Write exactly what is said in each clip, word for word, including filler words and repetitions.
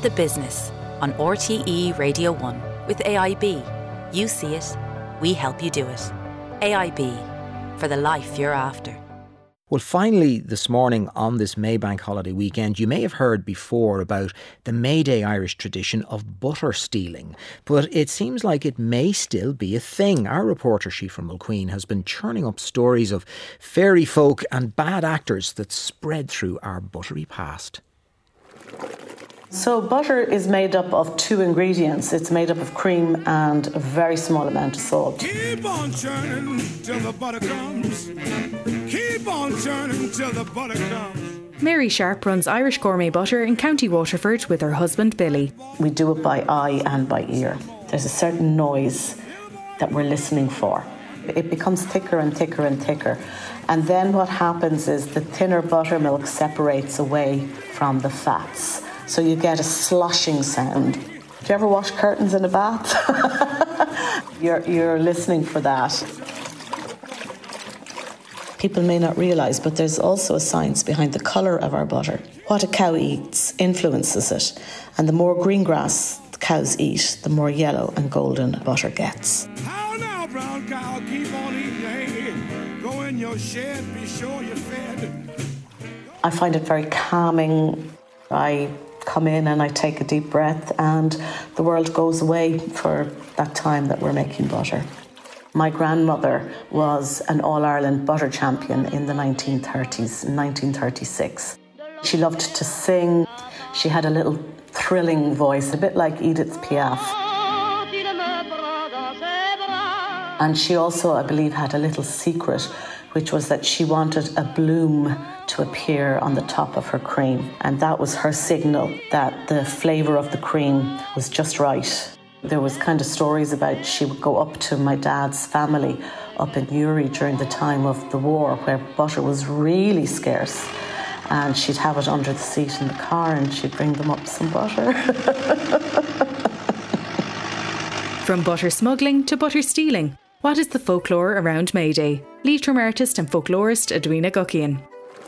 The Business on R T E Radio one with A I B. You see it, we help you do it. A I B, for the life you're after. Well, finally, this morning on this Maybank holiday weekend, you may have heard before about the May Day Irish tradition of butter stealing, but it seems like it may still be a thing. Our reporter, Siofra Mulqueen, has been churning up stories of fairy folk and bad actors that spread through our buttery past. So butter is made up of two ingredients. It's made up of cream and a very small amount of salt. Keep on churning till the butter comes. Keep on churning till the butter comes. Mary Sharp runs Irish Gourmet Butter in County Waterford with her husband Billy. We do it by eye and by ear. There's a certain noise that we're listening for. It becomes thicker and thicker and thicker. And then what happens is the thinner buttermilk separates away from the fats. So you get a sloshing sound. Do you ever wash curtains in a bath? you're, you're listening for that. People may not realise, but there's also a science behind the colour of our butter. What a cow eats influences it. And the more green grass the cows eat, the more yellow and golden butter gets. How now, brown cow, keep on eating your hay. Go in your shed, be sure you're fed. I find it very calming. I come in and I take a deep breath and the world goes away for that time that we're making butter. My grandmother was an All-Ireland butter champion in the nineteen thirties, nineteen thirty-six. She loved to sing. She had a little thrilling voice, a bit like Edith Piaf. And she also, I believe, had a little secret, which was that she wanted a bloom to appear on the top of her cream. And that was her signal that the flavour of the cream was just right. There was kind of stories about she would go up to my dad's family up in Uri during the time of the war, where butter was really scarce. And she'd have it under the seat in the car and she'd bring them up some butter. From butter smuggling to butter stealing, what is the folklore around May Day? Leitrim artist and folklorist Edwina Guckian.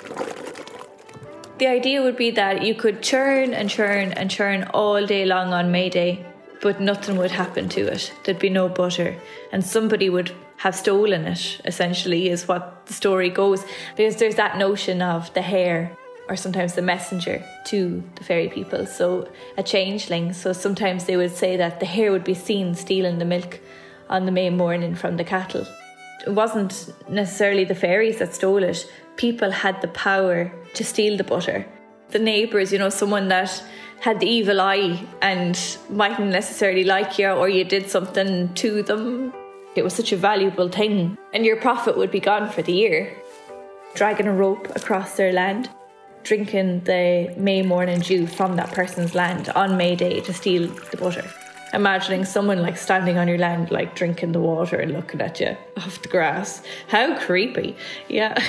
The idea would be that you could churn and churn and churn all day long on May Day, but nothing would happen to it. There'd be no butter. And somebody would have stolen it, essentially, is what the story goes. Because there's that notion of the hare, or sometimes the messenger, to the fairy people. So a changeling. So sometimes they would say that the hare would be seen stealing the milk on the May morning from the cattle. It wasn't necessarily the fairies that stole it. People had the power to steal the butter. The neighbours, you know, someone that had the evil eye and mightn't necessarily like you, or you did something to them. It was such a valuable thing, and your profit would be gone for the year. Dragging a rope across their land, drinking the May morning dew from that person's land on May Day to steal the butter. Imagining someone like standing on your land, like drinking the water and looking at you off the grass. How creepy. Yeah.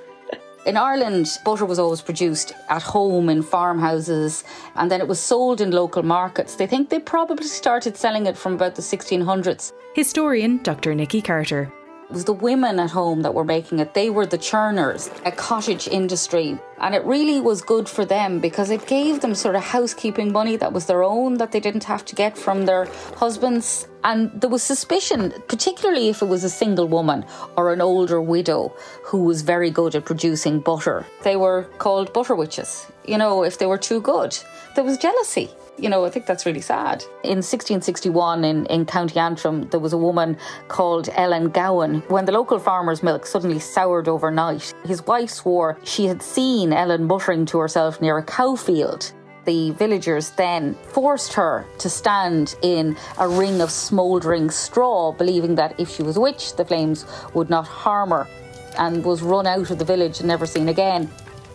In Ireland, butter was always produced at home in farmhouses, and then it was sold in local markets. They think they probably started selling it from about the sixteen hundreds. Historian Doctor Nicky Carter. It was the women at home that were making it. They were the churners, a cottage industry. And it really was good for them because it gave them sort of housekeeping money that was their own, that they didn't have to get from their husbands. And there was suspicion, particularly if it was a single woman or an older widow who was very good at producing butter. They were called butter witches, you know, if they were too good. There was jealousy. You know, I think that's really sad. In sixteen sixty-one in, in County Antrim, there was a woman called Ellen Gowan. When the local farmer's milk suddenly soured overnight, his wife swore she had seen Ellen muttering to herself near a cow field. The villagers then forced her to stand in a ring of smouldering straw, believing that if she was a witch, the flames would not harm her, and was run out of the village and never seen again.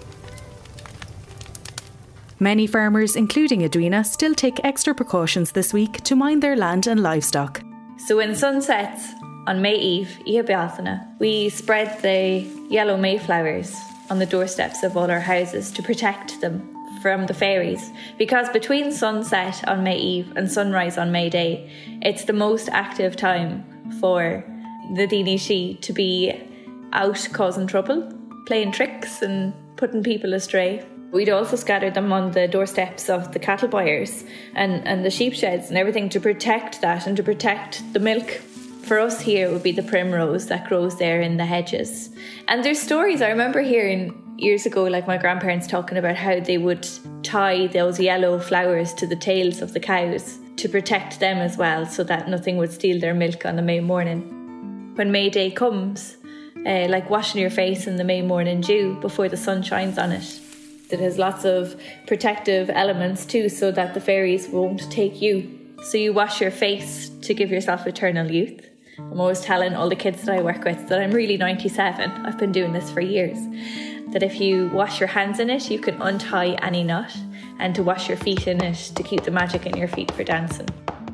Many farmers, including Edwina, still take extra precautions this week to mind their land and livestock. So when sun sets on May Eve, Ia Bealtaine, we spread the yellow mayflowers on the doorsteps of all our houses to protect them from the fairies. Because between sunset on May Eve and sunrise on May Day, it's the most active time for the Daoine Shi to be out causing trouble, playing tricks and putting people astray. We'd also scatter them on the doorsteps of the cattle buyers and, and the sheep sheds and everything to protect that and to protect the milk. For us here, it would be the primrose that grows there in the hedges. And there's stories, I remember hearing years ago, like my grandparents talking about how they would tie those yellow flowers to the tails of the cows to protect them as well, so that nothing would steal their milk on the May morning. When May Day comes, uh, like washing your face in the May morning dew before the sun shines on it, it has lots of protective elements too, so that the fairies won't take you. So you wash your face to give yourself eternal youth. I'm always telling all the kids that I work with that I'm really ninety-seven. I've been doing this for years. That if you wash your hands in it, you can untie any knot, and to wash your feet in it to keep the magic in your feet for dancing.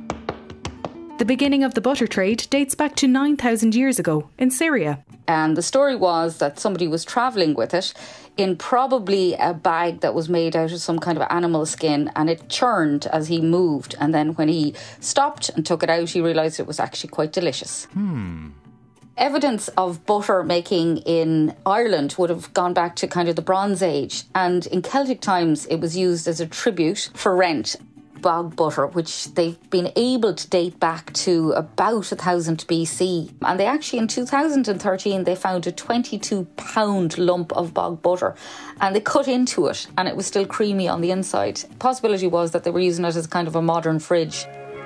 The beginning of the butter trade dates back to nine thousand years ago in Syria. And the story was that somebody was travelling with it in probably a bag that was made out of some kind of animal skin, and it churned as he moved. And then when he stopped and took it out, he realised it was actually quite delicious. Hmm. Evidence of butter making in Ireland would have gone back to kind of the Bronze Age. And in Celtic times, it was used as a tribute for rent. Bog butter, which they've been able to date back to about one thousand B C. And they actually, in two thousand thirteen, they found a twenty-two pound lump of bog butter. And they cut into it, and it was still creamy on the inside. The possibility was that they were using it as kind of a modern fridge.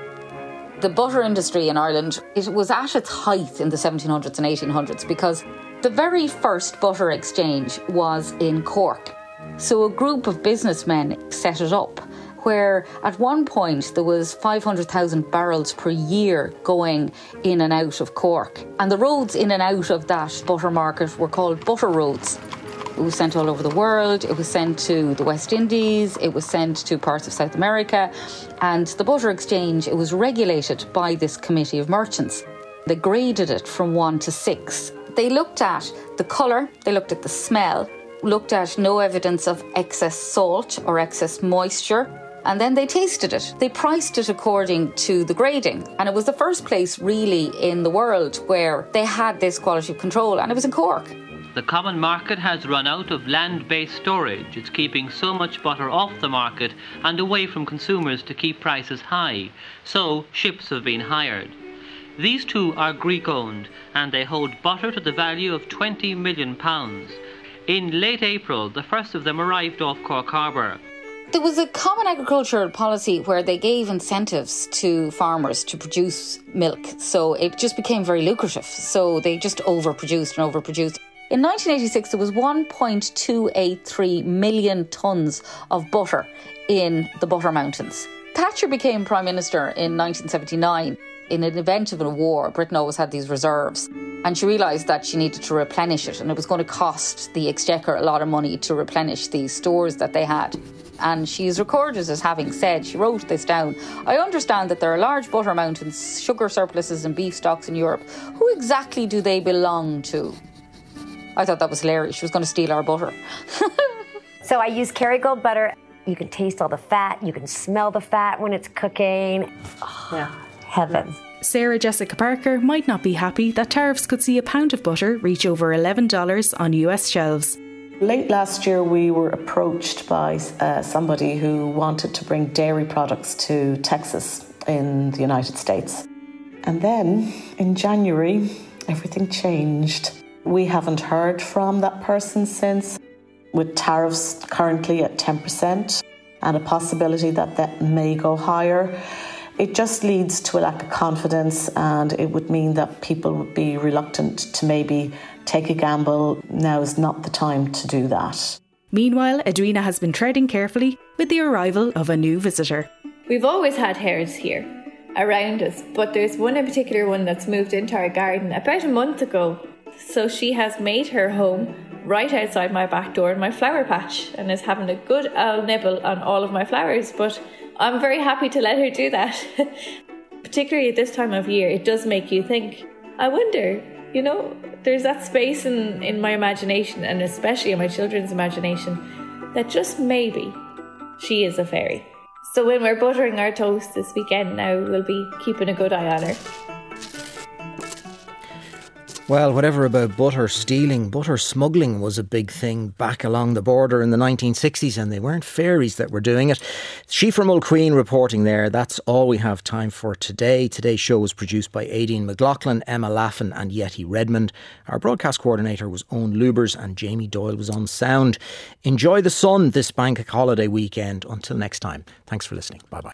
The butter industry in Ireland, it was at its height in the seventeen hundreds and eighteen hundreds, because the very first butter exchange was in Cork. So a group of businessmen set it up, where at one point there was five hundred thousand barrels per year going in and out of Cork. And the roads in and out of that butter market were called butter roads. It was sent all over the world. It was sent to the West Indies. It was sent to parts of South America. And the butter exchange, it was regulated by this committee of merchants. They graded it from one to six. They looked at the colour, they looked at the smell, looked at no evidence of excess salt or excess moisture, and then they tasted it. They priced it according to the grading. And it was the first place really in the world where they had this quality control, and it was in Cork. The common market has run out of land-based storage. It's keeping so much butter off the market and away from consumers to keep prices high. So ships have been hired. These two are Greek-owned, and they hold butter to the value of twenty million pounds. In late April, the first of them arrived off Cork Harbour. There was a common agricultural policy where they gave incentives to farmers to produce milk, so it just became very lucrative. So they just overproduced and overproduced. In nineteen eighty-six, there was one point two eight three million tonnes of butter in the Butter Mountains. Thatcher became Prime Minister in nineteen seventy-nine. In an event of a war, Britain always had these reserves, and she realised that she needed to replenish it, and it was going to cost the Exchequer a lot of money to replenish these stores that they had. And she's recorded as having said, she wrote this down, "I understand that there are large butter mountains, sugar surpluses and beef stocks in Europe. Who exactly do they belong to?" I thought that was hilarious. She was going to steal our butter. So I use Kerrygold butter. You can taste all the fat. You can smell the fat when it's cooking. Oh, yeah. Heaven. Sarah Jessica Parker might not be happy that tariffs could see a pound of butter reach over eleven dollars on U S shelves. Late last year, we were approached by uh, somebody who wanted to bring dairy products to Texas in the United States. And then in January, everything changed. We haven't heard from that person since, with tariffs currently at ten percent and a possibility that that may go higher. It just leads to a lack of confidence, and it would mean that people would be reluctant to maybe take a gamble. Now is not the time to do that. Meanwhile, Edwina has been treading carefully with the arrival of a new visitor. We've always had hares here around us, but there's one in particular one that's moved into our garden about a month ago. So she has made her home right outside my back door in my flower patch and is having a good old nibble on all of my flowers, but I'm very happy to let her do that. Particularly at this time of year, it does make you think, I wonder, you know, there's that space in, in my imagination, and especially in my children's imagination, that just maybe she is a fairy. So when we're buttering our toast this weekend now, we'll be keeping a good eye on her. Well, whatever about butter stealing, butter smuggling was a big thing back along the border in the nineteen sixties, and they weren't fairies that were doing it. Sheafra Mulqueen reporting there. That's all we have time for today. Today's show was produced by Aideen McLaughlin, Emma Laffin and Yeti Redmond. Our broadcast coordinator was Owen Lubers and Jamie Doyle was on sound. Enjoy the sun this bank holiday weekend. Until next time, thanks for listening. Bye-bye.